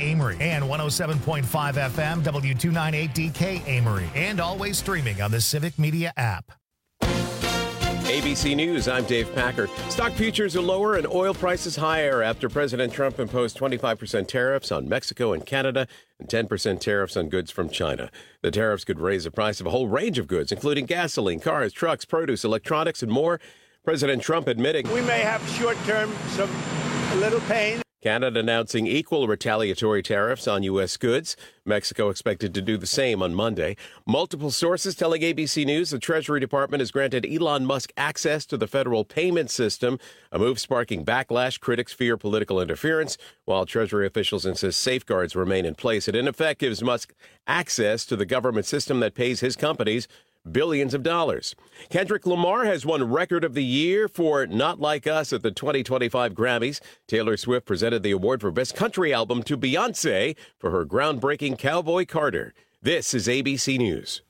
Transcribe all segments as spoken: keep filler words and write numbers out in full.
Amory, and one oh seven point five F M, W two ninety-eight D K Amory, and always streaming on the Civic Media app. A B C News, I'm Dave Packer. Stock futures are lower and oil prices higher after President Trump imposed twenty-five percent tariffs on Mexico and Canada and ten percent tariffs on goods from China. The tariffs could raise the price of a whole range of goods, including gasoline, cars, trucks, produce, electronics, and more. President Trump admitting, we may have short-term some a little pain. Canada announcing equal retaliatory tariffs on U S goods. Mexico expected to do the same on Monday. Multiple sources telling A B C News the Treasury Department has granted Elon Musk access to the federal payment system, a move sparking backlash. Critics fear political interference, while Treasury officials insist safeguards remain in place. It in effect gives Musk access to the government system that pays his companies billions of dollars. Kendrick Lamar has won Record of the Year for Not Like Us at the twenty twenty-five Grammys. Taylor Swift presented the award for Best Country Album to Beyoncé for her groundbreaking Cowboy Carter. This is A B C News.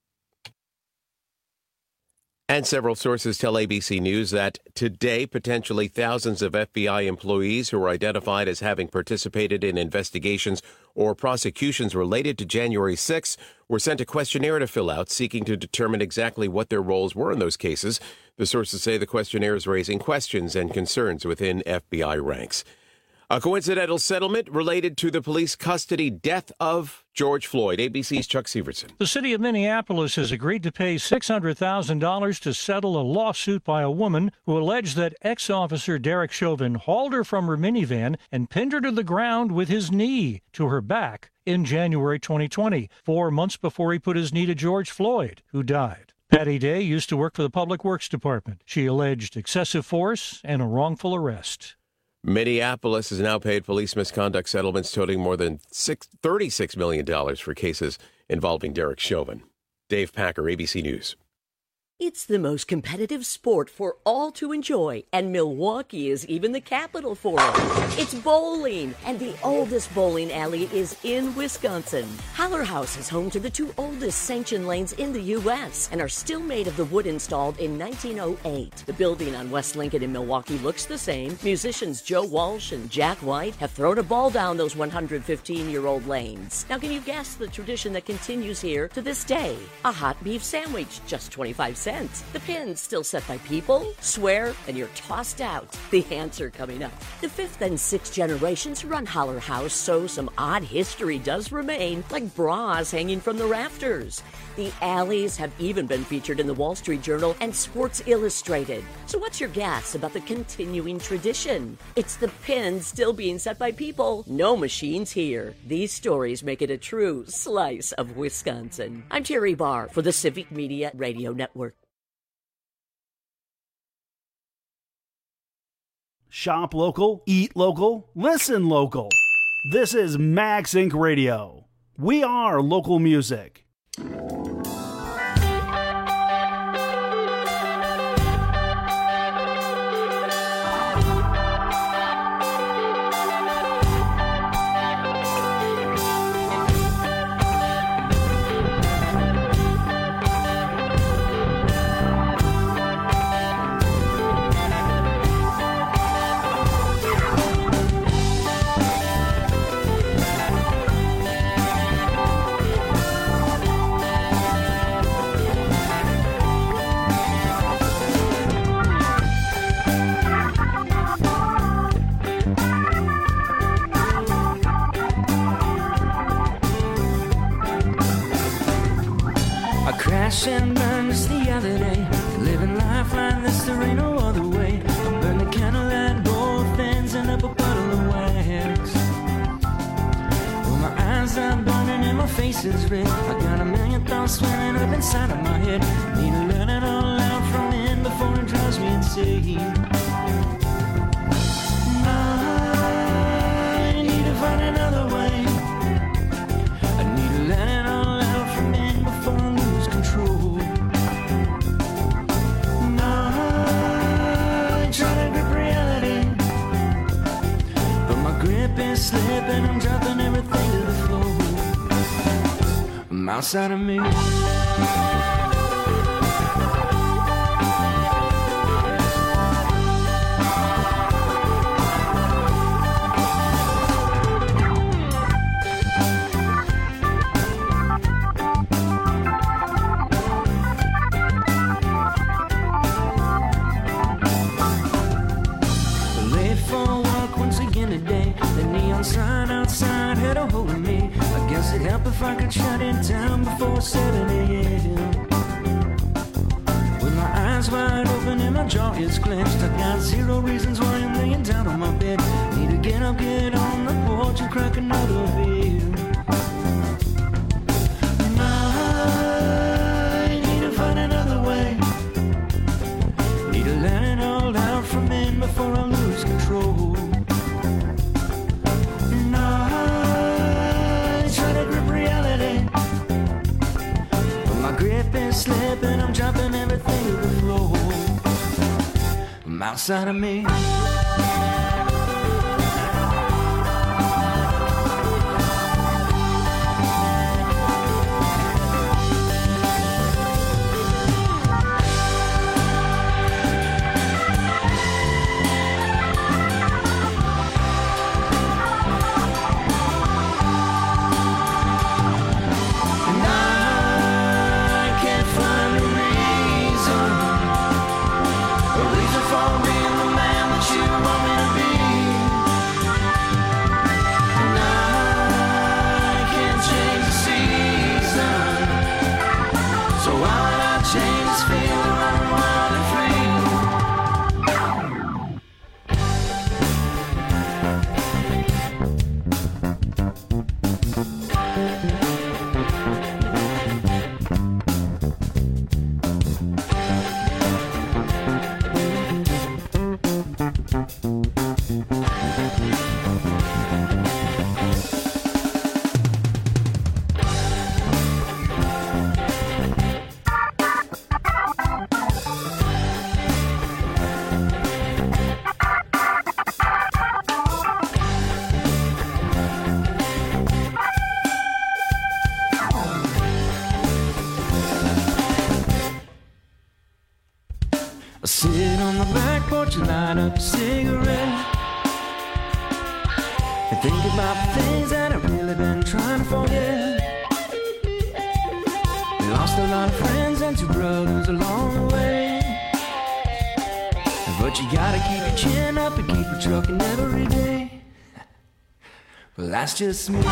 And several sources tell A B C News that today, potentially thousands of F B I employees who were identified as having participated in investigations or prosecutions related to January sixth were sent a questionnaire to fill out, seeking to determine exactly what their roles were in those cases. The sources say the questionnaire is raising questions and concerns within F B I ranks. A coincidental settlement related to the police custody death of George Floyd. A B C's Chuck Severson. The city of Minneapolis has agreed to pay six hundred thousand dollars to settle a lawsuit by a woman who alleged that ex-officer Derek Chauvin hauled her from her minivan and pinned her to the ground with his knee to her back in January twenty twenty, four months before he put his knee to George Floyd, who died. Patty Day used to work for the Public Works Department. She alleged excessive force and a wrongful arrest. Minneapolis has now paid police misconduct settlements totaling more than thirty-six million dollars for cases involving Derek Chauvin. Dave Packer, A B C News. It's the most competitive sport for all to enjoy, and Milwaukee is even the capital for it. It's bowling, and the oldest bowling alley is in Wisconsin. Holler House is home to the two oldest sanctioned lanes in the U S and are still made of the wood installed in nineteen oh eight. The building on West Lincoln in Milwaukee looks the same. Musicians Joe Walsh and Jack White have thrown a ball down those one hundred fifteen-year-old lanes. Now, can you guess the tradition that continues here to this day? A hot beef sandwich, just twenty-five cents. The pin's still set by people. Swear, and you're tossed out. The answer coming up. The fifth and sixth generations run Holler House, so some odd history does remain, like bras hanging from the rafters. The alleys have even been featured in the Wall Street Journal and Sports Illustrated. So what's your guess about the continuing tradition? It's the pin still being set by people. No machines here. These stories make it a true slice of Wisconsin. I'm Terry Barr for the Civic Media Radio Network. Shop local, eat local, listen local. This is Max Incorporated. Radio. We are local music. Crash and burn just the other day. Living life like this, there ain't no other way. Burn the candle at both ends and up a puddle of wax. Well, my eyes are burning and my face is red. I got a million thoughts swirling up inside of my head. Need to let it all out from in before it drives me insane. I need to find another way. I need to let it all out from in before I lose control. Now I try to grip reality, but my grip is slipping. I'm dropping everything to the floor. I'm outside of me. get a hold of me. I guess it'd help if I could shut it down before seven a.m. With my eyes wide open and my jaw is clenched, I got zero reasons why I'm laying down on my bed. Need to get up, get on the porch and crack another beer. I need to find another way. Need to let it all out from in before I lose control. And I try to grip reality, but my grip is slipping. I'm dropping everything to the floor. I'm outside of me. Sit on the back porch and light up a cigarette and think about the things that I've really been trying to forget. Lost a lot of friends and two brothers along the way, but you gotta keep your chin up and keep it trucking every day. Well, that's just me.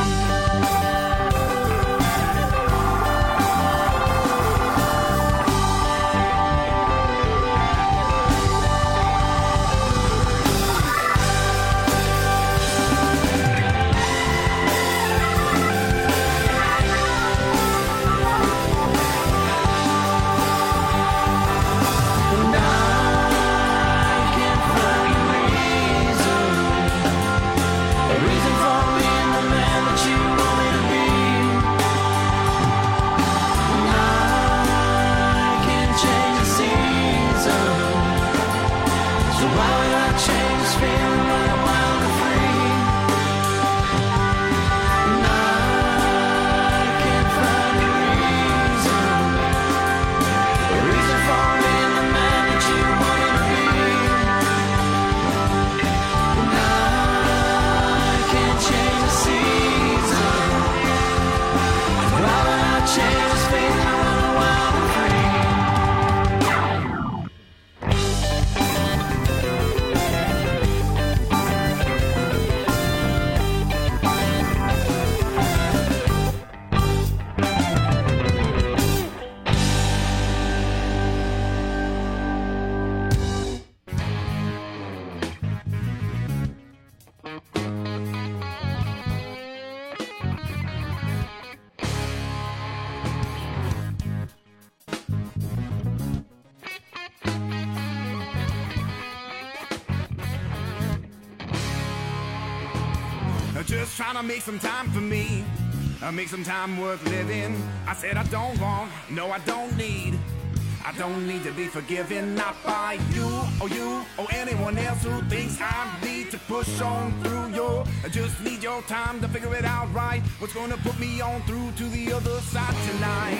Just trying to make some time for me, uh, make some time worth living. I said I don't want, no I don't need, I don't need to be forgiven, not by you or you or anyone else who thinks I need to push on through your, I just need your time to figure it out right, what's gonna put me on through to the other side tonight.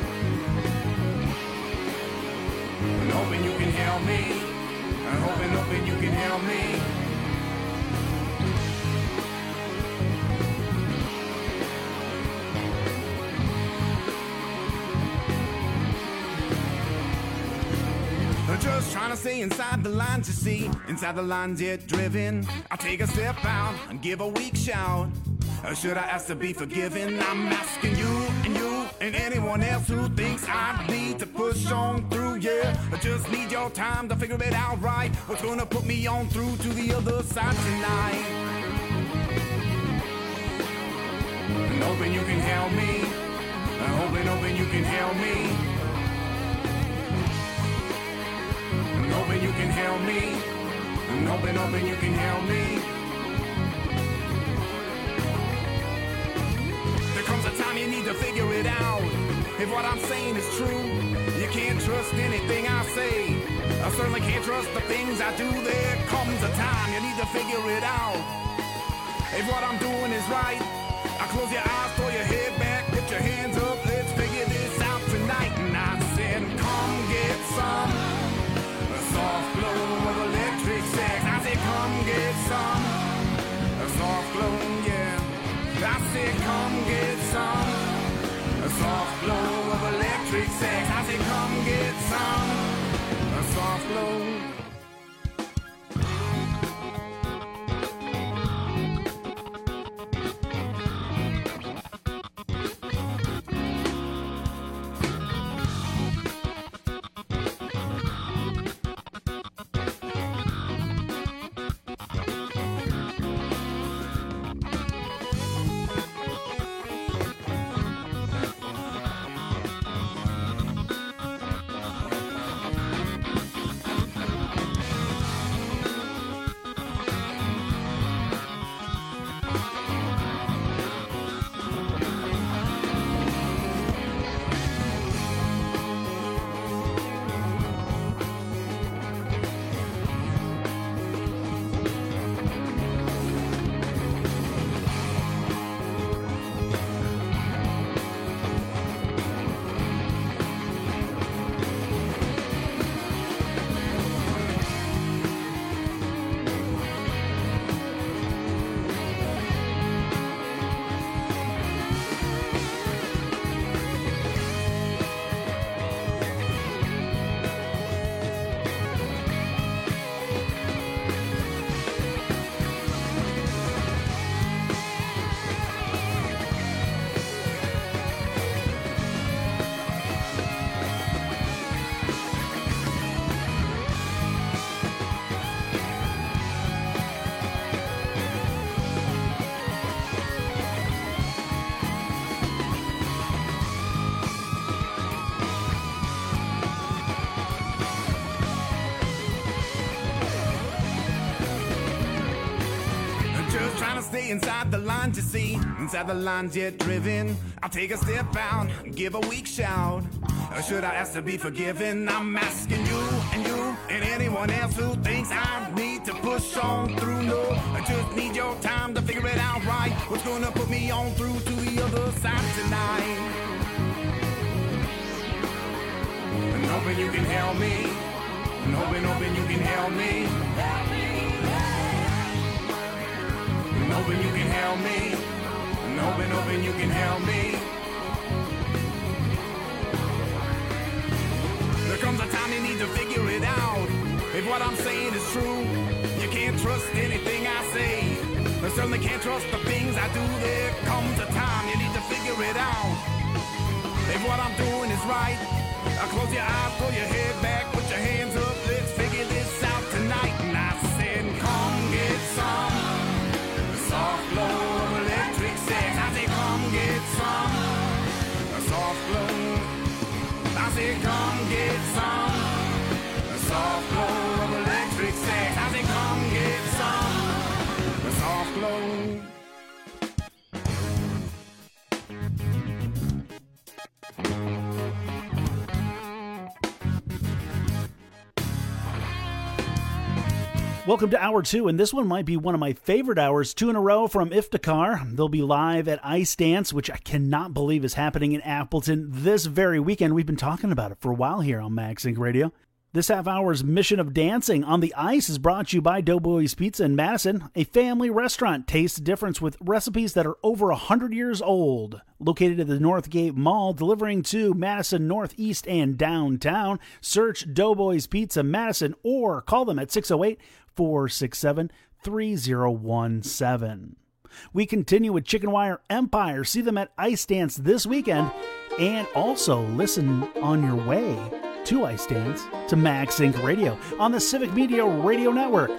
I'm hoping you can help me, I'm hoping, hoping you can help me. Just trying to stay inside the lines, you see. Inside the lines, yet driven. I take a step out and give a weak shout. Or should I ask to be forgiven? I'm asking you and you and anyone else who thinks I need to push on through, yeah. I just need your time to figure it out right. What's gonna put me on through to the other side tonight? And hoping you can help me. And hoping, hoping you can help me. And hoping you can help me. And hoping, hoping you can help me. There comes a time you need to figure it out. If what I'm saying is true, you can't trust anything I say. I certainly can't trust the things I do. There comes a time you need to figure it out. If what I'm doing is right, I close your eyes, throw your head back, put your hands up, let's figure this out tonight. And I said, come get some a soft glow of electric sex. I said, come get some a soft glow, yeah. I said, come get some a soft glow of electric sex. I said, come get some a soft glow. Stay inside the lines, you see, inside the lines yet driven. I'll take a step out, give a weak shout. Or should I ask to be forgiven? I'm asking you and you and anyone else who thinks I need to push on through. No, I just need your time to figure it out right. What's gonna put me on through to the other side tonight? And hoping you can help me. And hoping, hoping you can help me. And hoping you can help me. And hoping, hoping you can help me. There comes a time you need to figure it out. If what I'm saying is true, you can't trust anything I say. I certainly can't trust the things I do. There comes a time you need to figure it out. If what I'm doing is right, I'll close your eyes, throw your head back, put your hands up, let's figure this out tonight. And I said, come get some soft glow of electric sex. I said, come get some a soft glow. I said, come get some a soft glow of electric sex. I said, come get some a soft glow. Welcome to Hour two, and this one might be one of my favorite hours, two in a row from Iftikhar. They'll be live at Ice Dance, which I cannot believe is happening in Appleton this very weekend. We've been talking about it for a while here on MagSync Radio. This half hour's Mission of Dancing on the Ice is brought to you by Doughboys Pizza in Madison, a family restaurant. Taste the difference with recipes that are over one hundred years old. Located at the Northgate Mall, delivering to Madison Northeast and downtown. Search Doughboys Pizza Madison or call them at six oh eight, four six seven, three oh one seven. We continue with Chicken Wire Empire. See them at Ice Dance this weekend. And also listen on your way to Ice Dance to Max Inc Radio on the Civic Media Radio Network.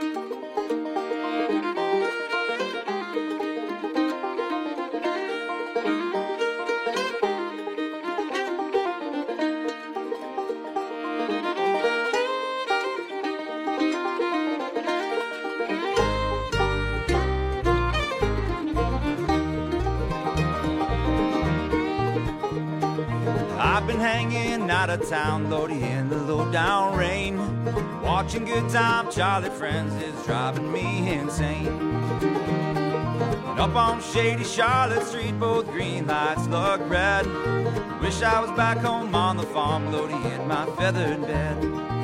Out of town, loading in the low down rain, watching Good Time Charlie Friends is driving me insane. And up on shady Charlotte Street, both green lights look red. Wish I was back home on the farm, loading in my feathered bed.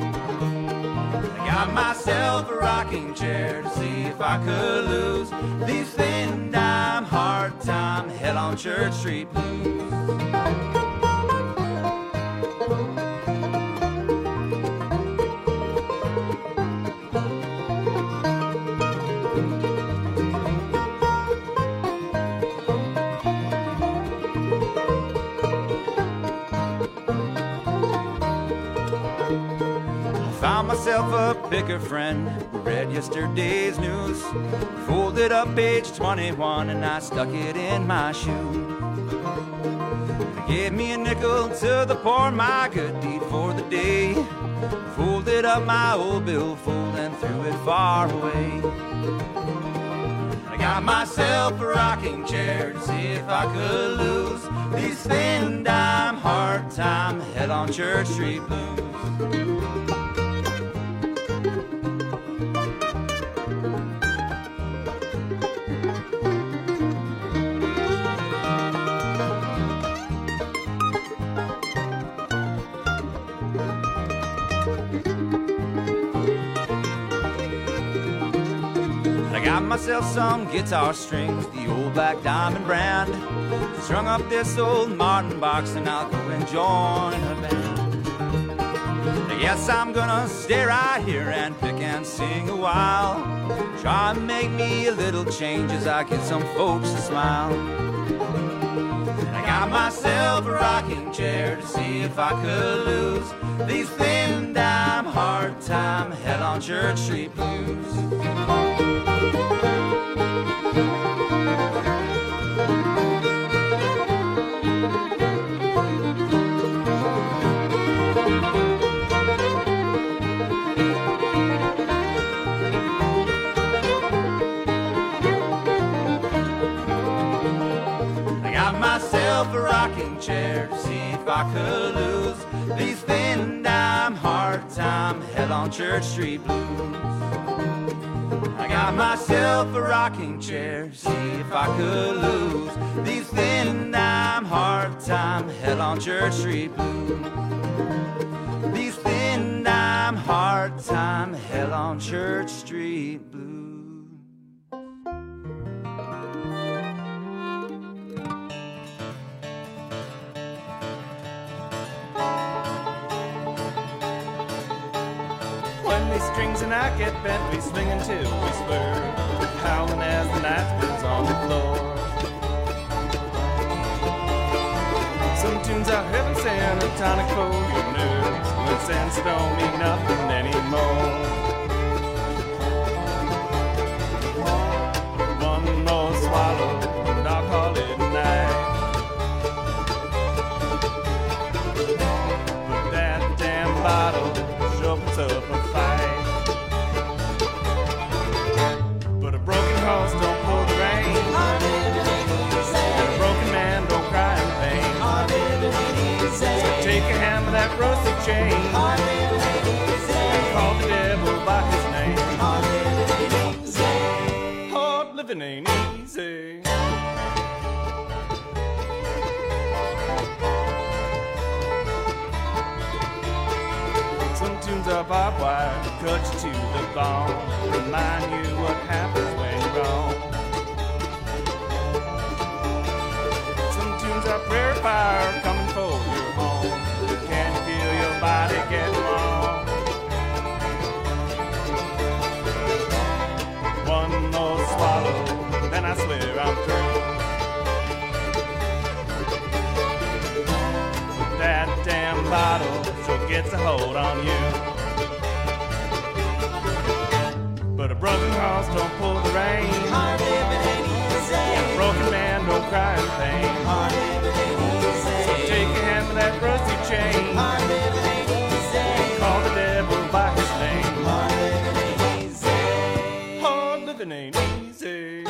I got myself a rocking chair to see if I could lose these thin dime hard time hell on Church Street blues. Myself a picker friend who read yesterday's news, folded up page twenty-one and I stuck it in my shoe. They gave me a nickel to the poor, my good deed for the day, folded up my old billfold and threw it far away. I got myself a rocking chair to see if I could lose these thin dime hard time hell on Church Street blues. Myself some guitar strings, the old Black Diamond brand, strung up this old Martin box and I'll go and join a band. Yes, I'm gonna stay right here and pick and sing a while, try and make me a little change as I get some folks to smile. I got myself a rocking chair to see if I could lose these thin dime hard time hell on Church Street blues. A rocking chair to see if I could lose these thin dime hard time hell on Church Street blues. I got myself a rocking chair to see if I could lose these thin dime hard time hell on Church Street blues. These thin dime hard time hell on Church Street blues. Strings and I get bent, we swing until we swerve, howling as the night spins on the floor. Some tunes are heaven sent, a tonic for your nerves, when sense don't mean nothing anymore. One more swallow, and I'll call it a night. But that damn bottle sure puts up a fight. Horse don't pull the rein, and a broken man don't cry in vain. So take a hand of that rusty chain and call the devil by his name. Hard living ain't easy. Some tunes are barbed wire, cut you to the bone, remind you what happens when you're gone. Some tunes are prayer fire coming for your home. Can you feel your body get warm? One more swallow, then I gets a hold on you. But a broken horse don't pull the rein. Hard living ain't easy. And a broken man don't cry in pain. Hard living ain't easy. So take a hand with that rusty chain. Hard living ain't easy. Call the devil by his name. Hard living ain't easy. Hard living ain't easy.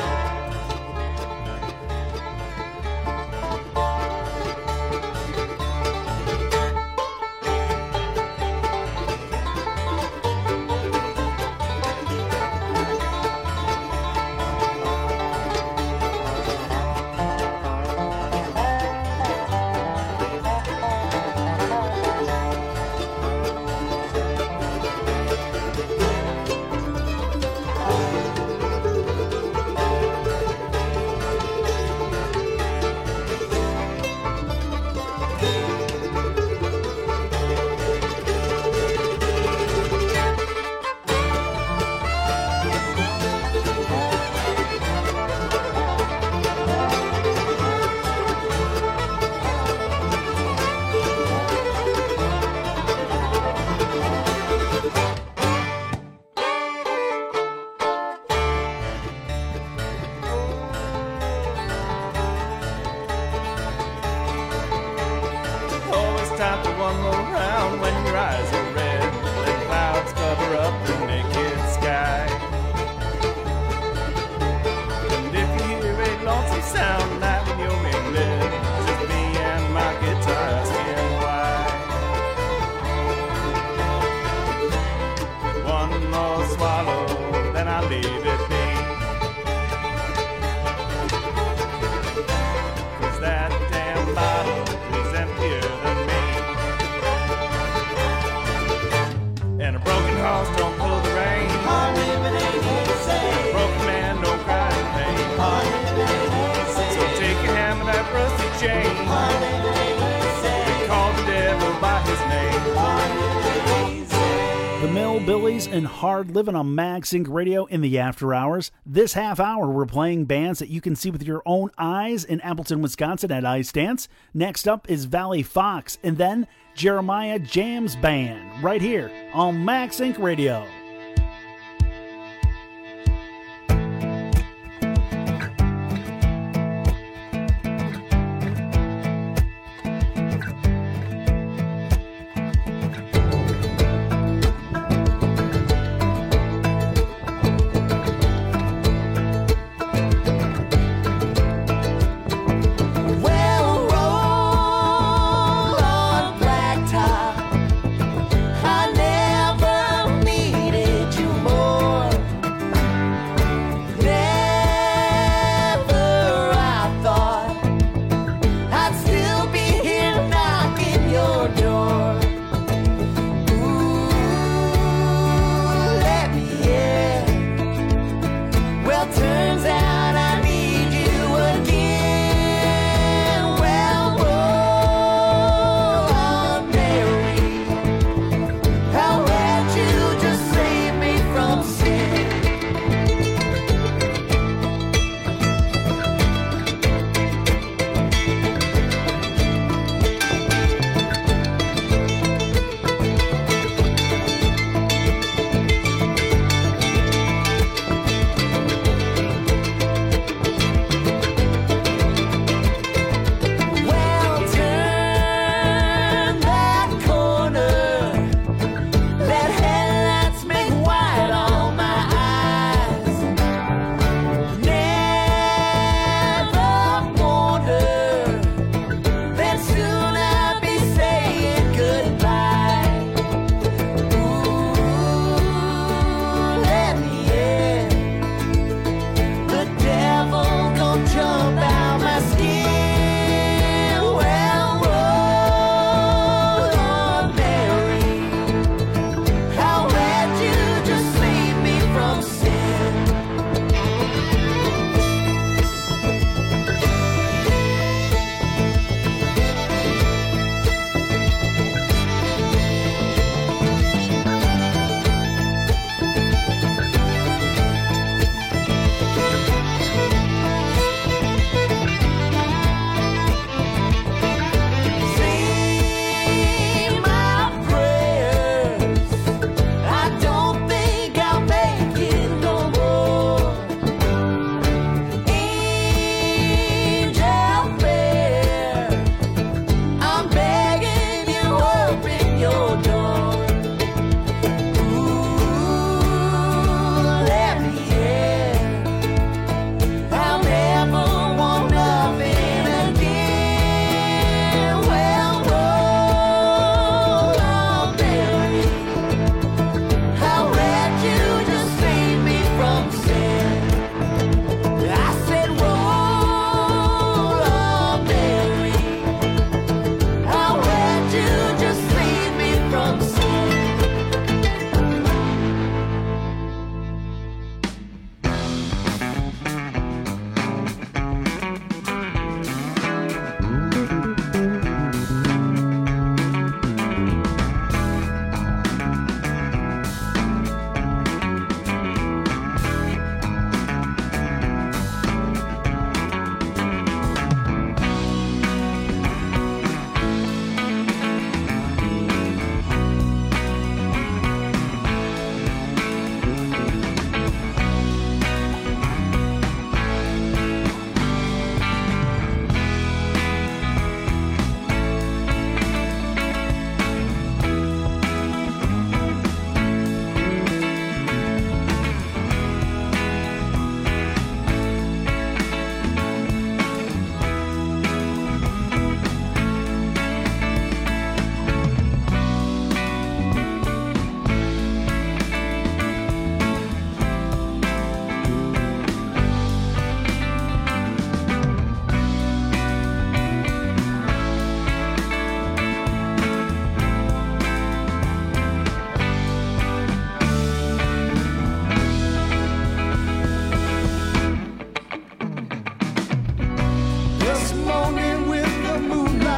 Time for one more round when your eyes are red. The clouds cover up the naked sky. And if you hear a lonesome sound night when you're in bed, just me and my guitar asking why. One more swallow, then I'll leave it be. 'Cause that damn bottle is emptier than me. And a broken horse don't pull the rein. Hard living ain't easy. A broken man don't cry in pain. Hard living ain't easy. So take your hand with that rusty chain. Hard living ain't easy. Call the devil by his name. Hard living ain't easy. The Millbillies and Hard Living on MagSync Radio in the after hours. This half hour, we're playing bands that you can see with your own eyes in Appleton, Wisconsin at Ice Dance. Next up is Valley Fox, and then Jeremiah Jams Band, right here on MagSync Radio. Well, roll on blacktop. I never needed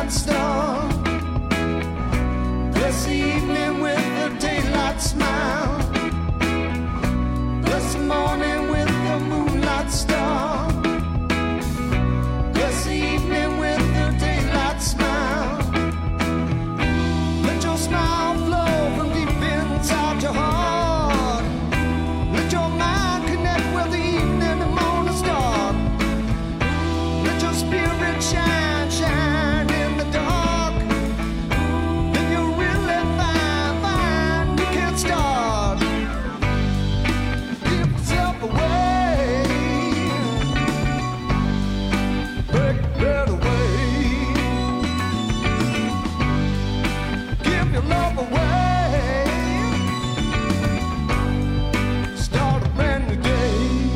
moonlight star. Bless the evening with the daylight smile. Bless the morning with the moonlight star. Bless the evening with the daylight smile. Let your smile flow from deep inside your heart. Let your mind connect with the evening and morning star. Let your spirit shine, shine in the dark. Then you'll really find, find you can start. Give yourself away. Break that away. Give your love away. Start a brand new day.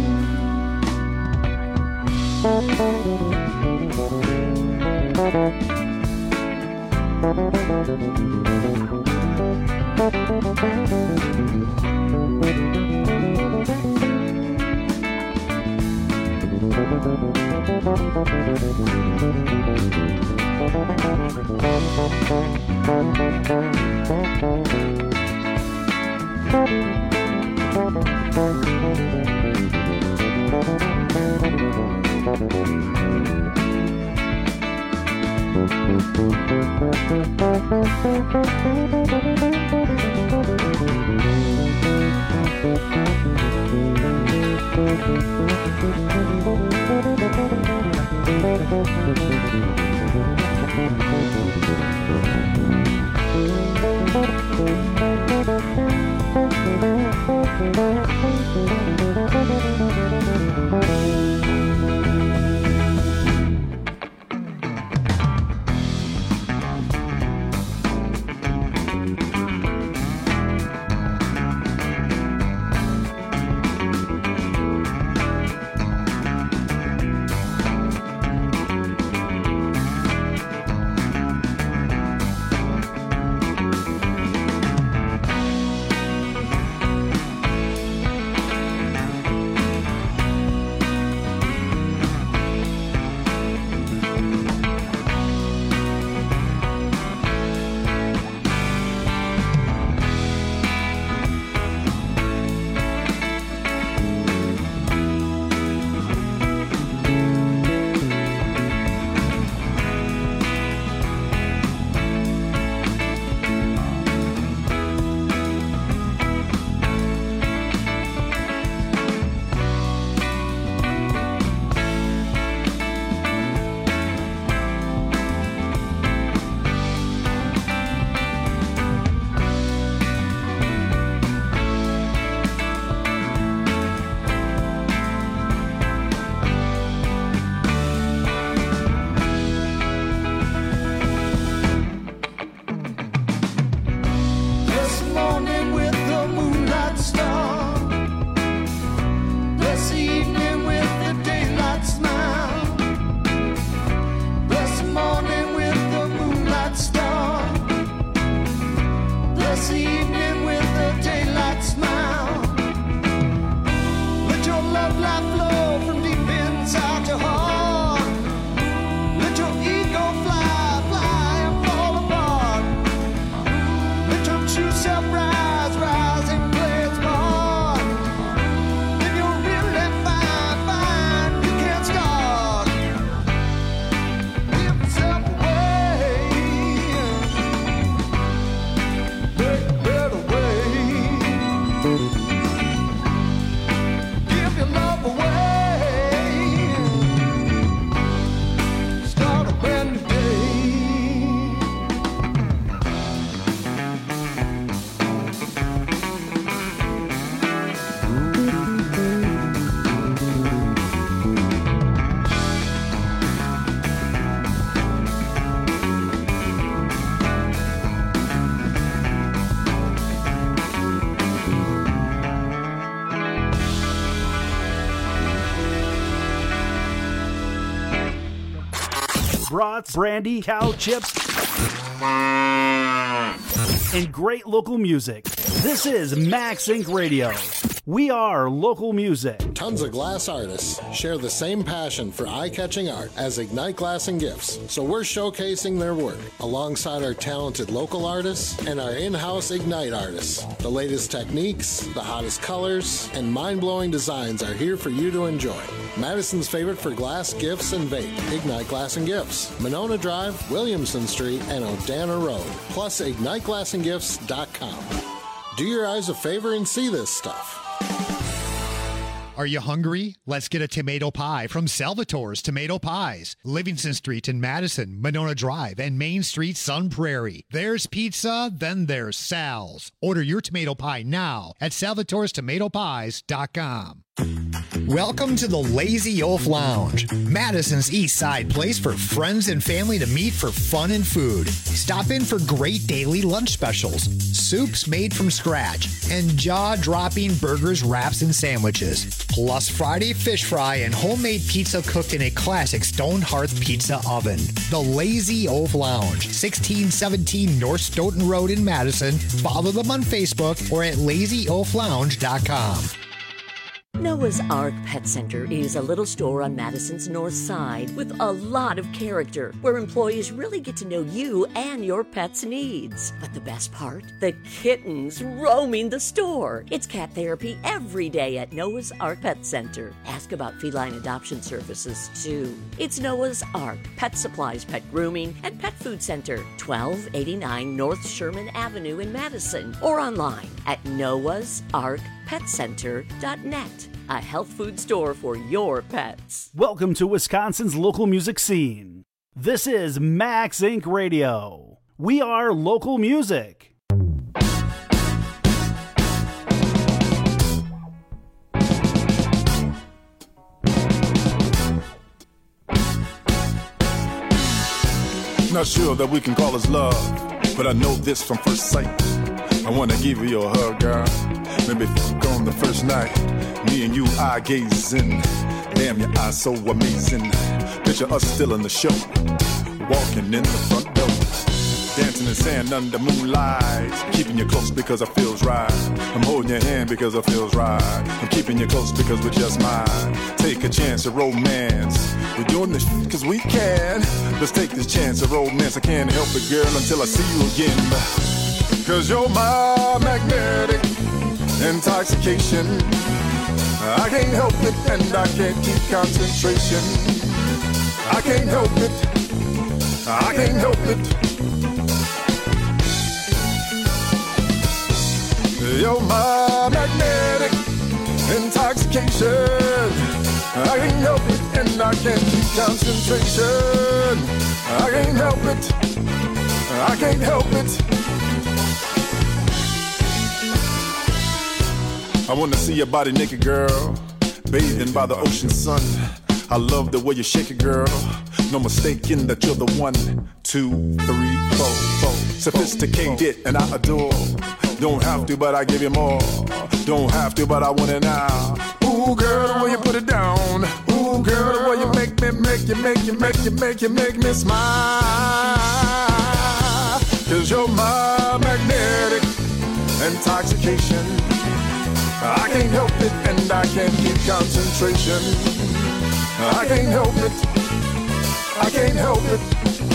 This morning with the moonlight star. Bless the evening with the daylight smile. Bless the morning with the moonlight star. Bless the evening with the daylight smile. Let your love light flow from deep inside your heart. Let your ego fly, fly and fall apart. Let your true self rise, rise and play its part. Then you'll really find, find you can start. Give yourself away. Break that away. Give your love away. Start a brand new day. Brats, brandy, cow chips, and great local music. This is Max Inc Radio. We are local music. Tons of glass artists share the same passion for eye-catching art as Ignite Glass and Gifts, so we're showcasing their work alongside our talented local artists and our in-house Ignite artists. The latest techniques, the hottest colors, and mind-blowing designs are here for you to enjoy. Madison's favorite for glass, gifts, and vape, Ignite Glass and Gifts. Monona Drive, Williamson Street, and Odana Road. Plus, ignite glass and gifts dot com. Do your eyes a favor and see this stuff. Are you hungry? Let's get a tomato pie from Salvatore's Tomato Pies. Livingston Street in Madison, Monona Drive, and Main Street, Sun Prairie. There's pizza, then there's Sal's. Order your tomato pie now at salvatores tomato pies dot com. Welcome to the Lazy Oaf Lounge, Madison's East Side place for friends and family to meet for fun and food. Stop in for great daily lunch specials, soups made from scratch, and jaw-dropping burgers, wraps, and sandwiches. Plus Friday fish fry and homemade pizza cooked in a classic stone hearth pizza oven. The Lazy Oaf Lounge, sixteen seventeen North Stoughton Road in Madison. Follow them on Facebook or at lazy oaf lounge dot com. Noah's Ark Pet Center is a little store on Madison's north side with a lot of character, where employees really get to know you and your pet's needs. But the best part? The kittens roaming the store. It's cat therapy every day at Noah's Ark Pet Center. Ask about feline adoption services, too. It's Noah's Ark Pet Supplies, Pet Grooming, and Pet Food Center, twelve eighty-nine North Sherman Avenue in Madison, or online at noahs ark pet center dot net. A health food store for your pets. Welcome to Wisconsin's local music scene. This is Max Incorporated. Radio. We are local music. Not sure that we can call this love, but I know this from first sight. I wanna give you a hug, girl. Maybe fuck on the first night. Me and you eye gazing. Damn, your eyes so amazing. Picture us still in the show, walking in the front door, dancing in sand under moonlight. Keeping you close because it feels right. I'm holding your hand because it feels right. I'm keeping you close because we're just mine. Take a chance of romance. We're doing this shit cause we can. Let's take this chance of romance. I can't help it, girl, until I see you again. Cause you're my magnetic intoxication. I can't help it and I can't keep concentration. I can't help it. I can't help it. You're my magnetic intoxication. I can't help it and I can't keep concentration. I can't help it. I can't help it. I wanna see your body naked, girl, bathing by the ocean sun. I love the way you shake it, girl. No mistaking that you're the one. Two, three, four, four. Sophisticated and I adore. Don't have to, but I give you more. Don't have to, but I want it now. Ooh, girl, the way you put it down. Ooh, girl, the way you make me, make you, make you, make you, make you, make me smile. Cause you're my magnetic intoxication. I can't help it and I can't keep concentration. I can't help it. I can't help it.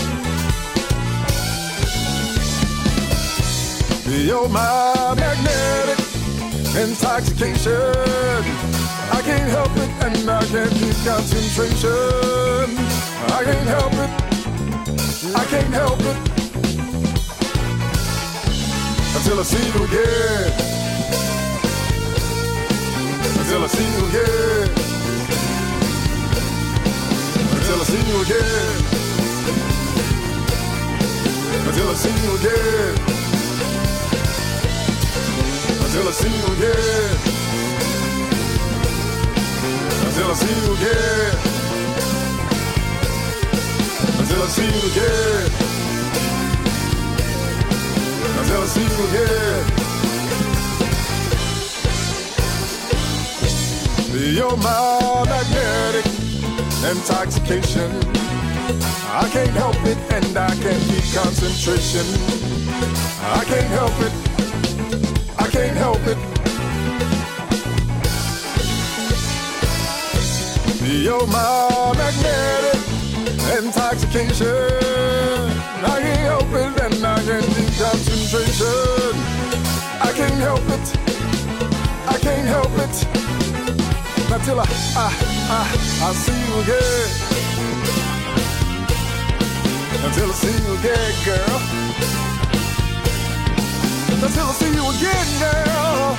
You're my magnetic intoxication. I can't help it and I can't keep concentration. I can't help it. I can't help it. Until I see you again. Until I see you again. Until I see you again. Until I see you again. Until I see you again. Until I see you again. Until I see you again. Until I see you again. You're my magnetic intoxication. I can't help it and I can't keep concentration. I can't help it. I can't help it. You're my magnetic intoxication. I can't help it and I can't deep concentration. I can't help it. I can't help it. Not till I, I, I, I see you again. Until I see you again, girl. Until I see you again, girl.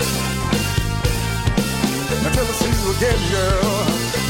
Until I see you again, girl.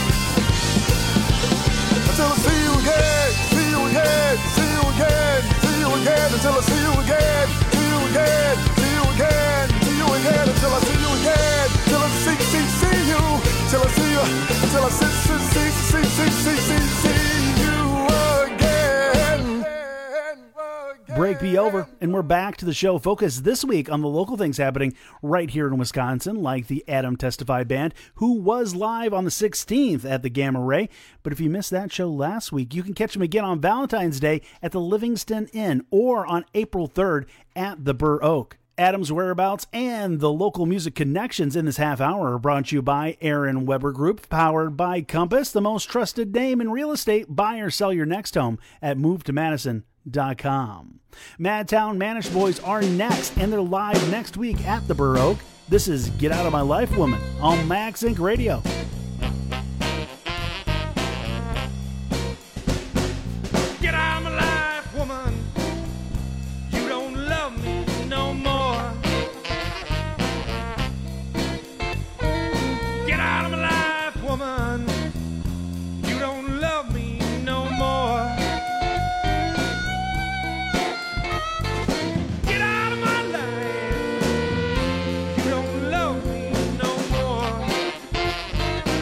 Until I see you again, see you again, see you again, see you again. Until I see you again, see you again, see you again, see you again. Until I see you again, till I see, see, see you. Till I see you, until I see, see, see, see, see, see, see, see you again. Break be over, and we're back to the show focused this week on the local things happening right here in Wisconsin, like the Adam Testify Band, who was live on the sixteenth at the Gamma Ray. But if you missed that show last week, you can catch them again on Valentine's Day at the Livingston Inn or on April third at the Burr Oak. Adam's whereabouts and the local music connections in this half hour are brought to you by Aaron Weber Group, powered by Compass, the most trusted name in real estate. Buy or sell your next home at move to madison dot com. Madtown Manish Boys are next, and they're live next week at the Burr Oak. This is Get Out of My Life Woman on Max Inc Radio. Get out of my life, woman. You don't love me no more. Get out of my life, woman. You don't love me no more. Get out of my life. You don't love me no more.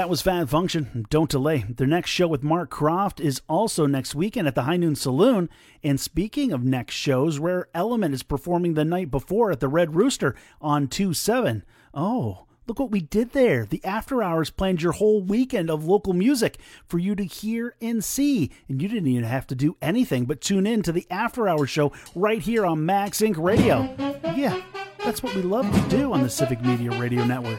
That was Fat Function. Don't delay. Their next show with Mark Croft is also next weekend at the High Noon Saloon. And speaking of next shows, Rare Element is performing the night before at the Red Rooster on two seven. Oh, look what we did there. The After Hours planned your whole weekend of local music for you to hear and see. And you didn't even have to do anything but tune in to the After Hours show right here on Max Inc Radio. Yeah, that's what we love to do on the Civic Media Radio Network.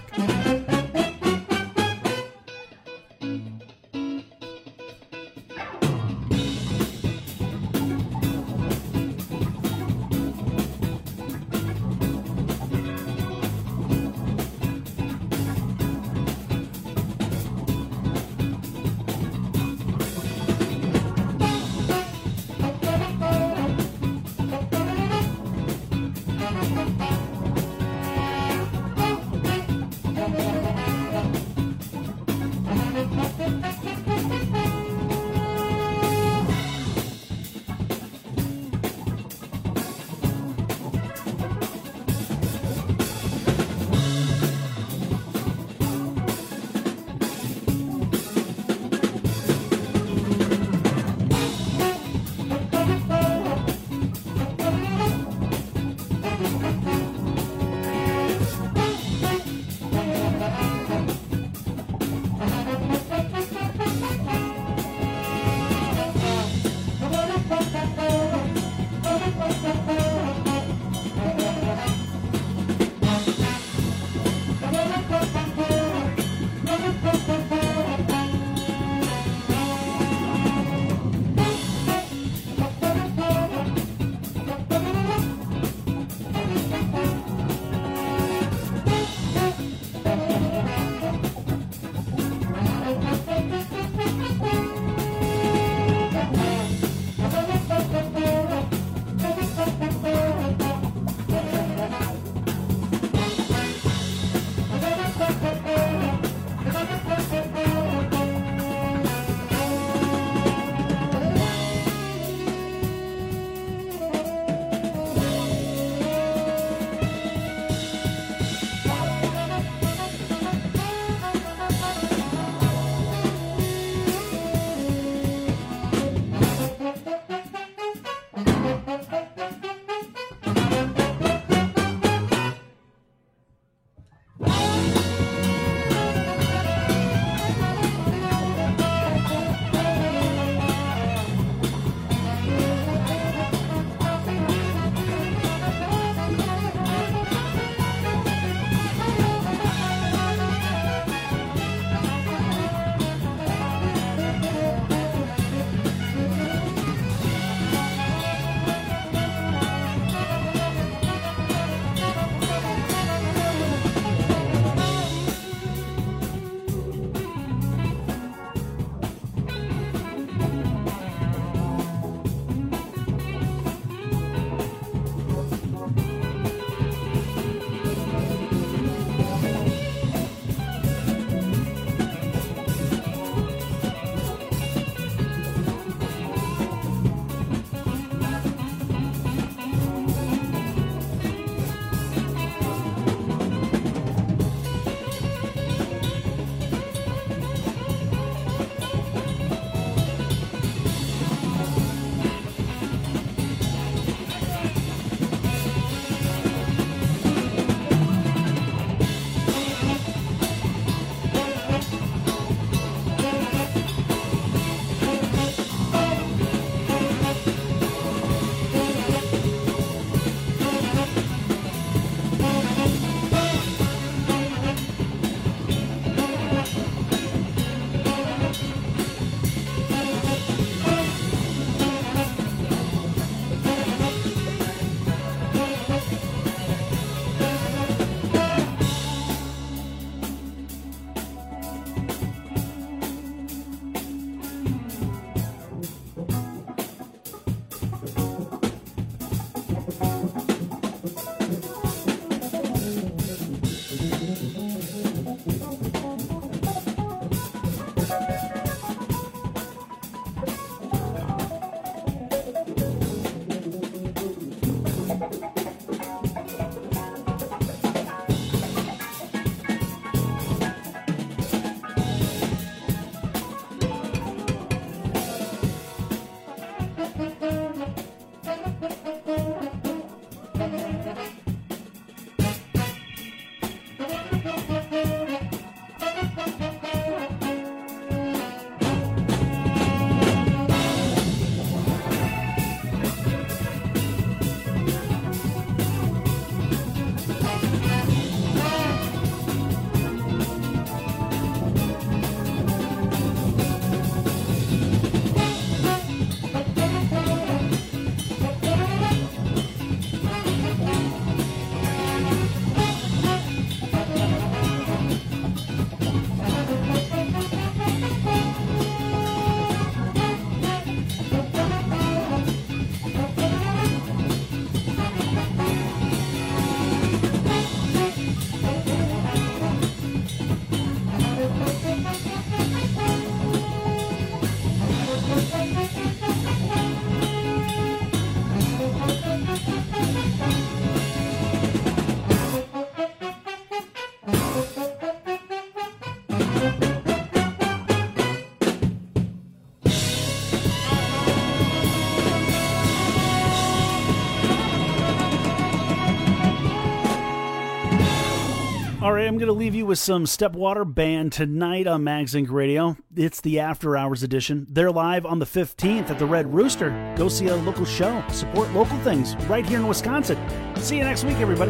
right, I'm going to leave you with some Stepwater Band tonight on Mags Inc Radio. It's the After Hours edition. They're live on the fifteenth at the Red Rooster. Go see a local show. Support local things right here in Wisconsin. See you next week, everybody.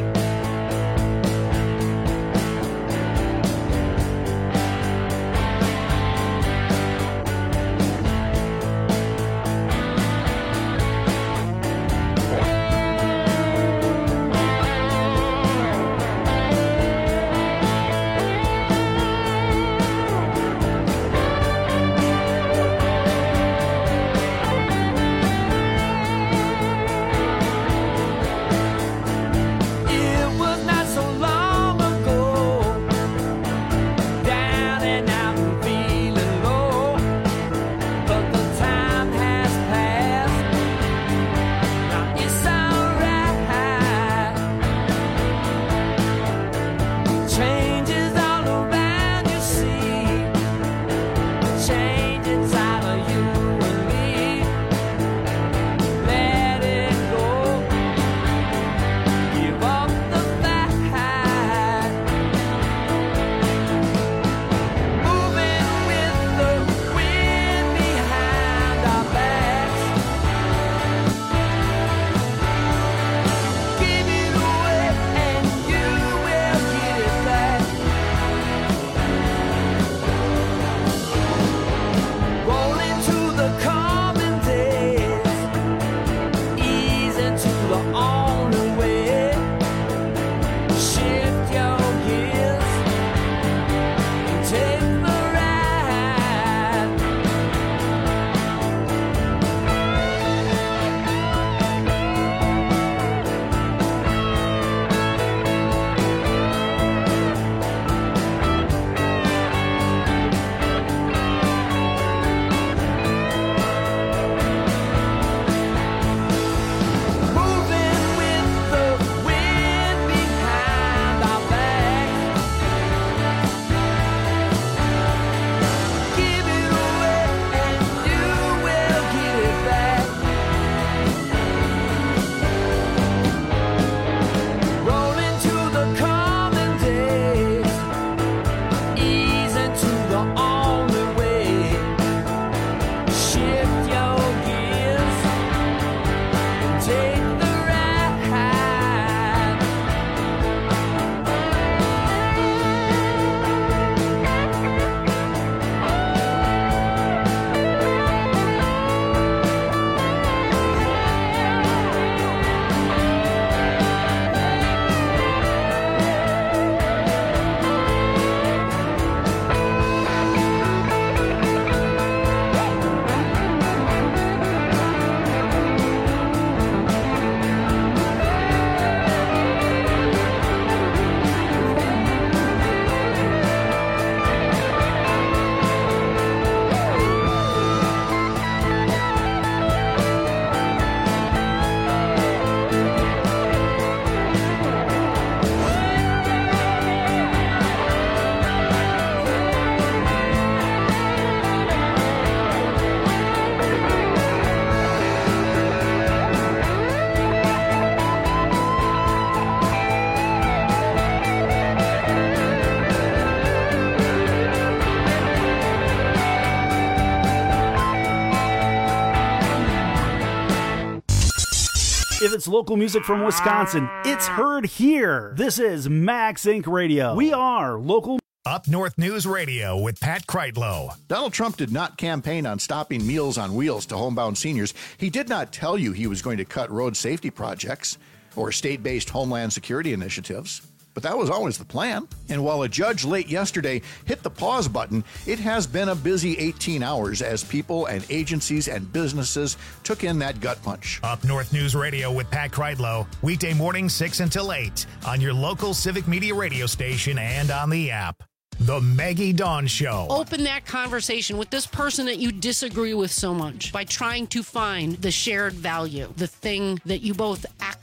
If it's local music from Wisconsin, it's heard here. This is Max Inc Radio. We are local. Up North News Radio with Pat Kreitlow. Donald Trump did not campaign on stopping Meals on Wheels to homebound seniors. He did not tell you he was going to cut road safety projects or state-based homeland security initiatives. But that was always the plan. And while a judge late yesterday hit the pause button, it has been a busy eighteen hours as people and agencies and businesses took in that gut punch. Up North News Radio with Pat Kreitlow, weekday morning six until eight on your local Civic Media radio station and on the app. The Maggie Dawn Show. Open that conversation with this person that you disagree with so much by trying to find the shared value, the thing that you both actually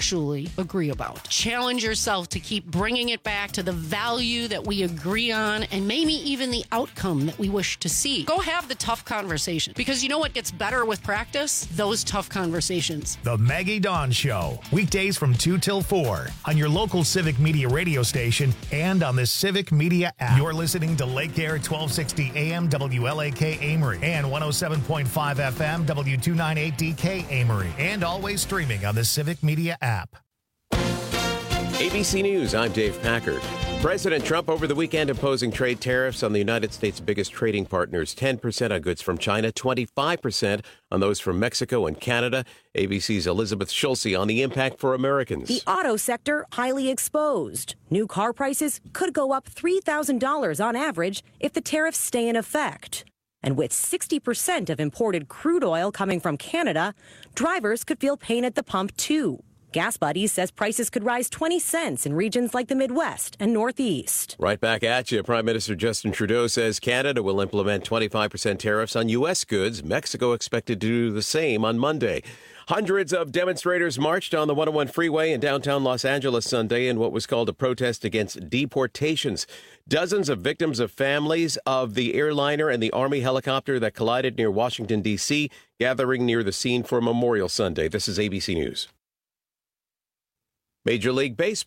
actually agree about. Challenge yourself to keep bringing it back to the value that we agree on and maybe even the outcome that we wish to see. Go have the tough conversation, because you know what gets better with practice? Those tough conversations. The Maggie Dawn Show, weekdays from two till four on your local Civic Media radio station and on the Civic Media app. You're listening to Lake Air twelve sixty A M W L A K Amory and one oh seven point five F M W two ninety-eight D K Amory, and always streaming on the Civic Media app. A B C News, I'm Dave Packard. President Trump over the weekend imposing trade tariffs on the United States' biggest trading partners, ten percent on goods from China, twenty-five percent on those from Mexico and Canada. A B C's Elizabeth Schulze on the impact for Americans. The auto sector highly exposed. New car prices could go up three thousand dollars on average if the tariffs stay in effect. And with sixty percent of imported crude oil coming from Canada, drivers could feel pain at the pump too. Gas Buddies says prices could rise twenty cents in regions like the Midwest and Northeast. Right back at you. Prime Minister Justin Trudeau says Canada will implement twenty-five percent tariffs on U S goods. Mexico expected to do the same on Monday. Hundreds of demonstrators marched on the one oh one freeway in downtown Los Angeles Sunday in what was called a protest against deportations. Dozens of victims of families of the airliner and the Army helicopter that collided near Washington, D C, gathering near the scene for Memorial Sunday. This is A B C News. Major League Baseball.